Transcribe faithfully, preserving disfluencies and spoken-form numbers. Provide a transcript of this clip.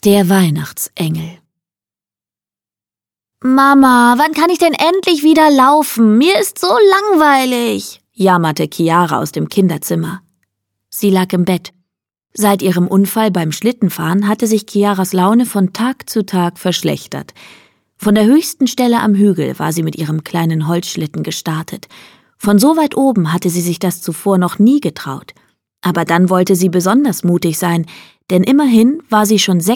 Der Weihnachtsengel. »Mama, wann kann ich denn endlich wieder laufen? Mir ist so langweilig«, jammerte Chiara aus dem Kinderzimmer. Sie lag im Bett. Seit ihrem Unfall beim Schlittenfahren hatte sich Chiaras Laune von Tag zu Tag verschlechtert. Von der höchsten Stelle am Hügel war sie mit ihrem kleinen Holzschlitten gestartet. Von so weit oben hatte sie sich das zuvor noch nie getraut. Aber dann wollte sie besonders mutig sein, denn immerhin war sie schon